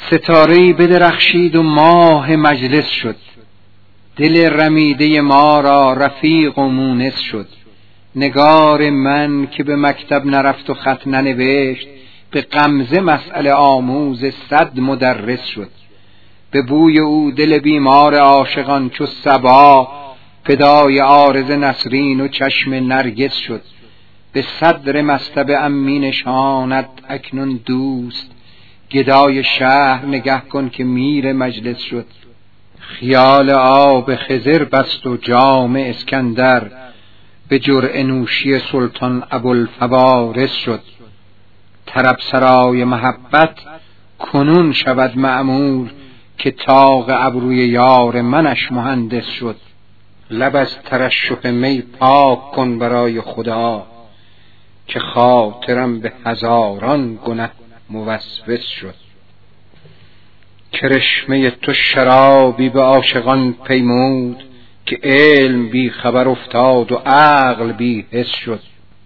ستاره‌ای بدرخشید و ماه مجلس شد، دل رمیده ما را رفیق و مونس شد. نگار من که به مکتب نرفت و خط ننوشت، به غمزه مسئله آموز 100 مدرس شد. به بوی او دل بیمار عاشقان چو صبا، فدای عارض نسرین و چشم نرگس شد. به صدر مصطبه می نشاند اکنون دوست، گدای شهر نگه کن که میر مجلس شد. خیال آب خضر بست و جام اسکندر، به جرعه نوشی سلطان ابوالفوارس شد. طرب سرای محبت کنون شود معمور، که طاق ابروی یار منش مهندس شد. لب از ترشح می پاک کن برای خدا، که خاطرم به هزاران گنه موسوس شد. کرشمه تو شرابی به عاشقان پیمود، که علم بی خبر افتاد و عقل بی حس شد.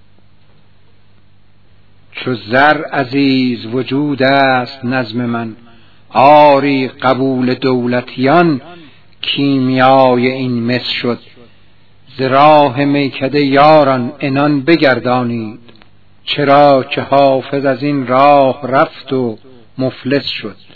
چو زر عزیز وجود است نظم من، آری قبول دولتیان کیمیای این مس شد. ز راه میکده یاران عنان بگردانید، چرا که حافظ از این راه رفت و مفلس شد.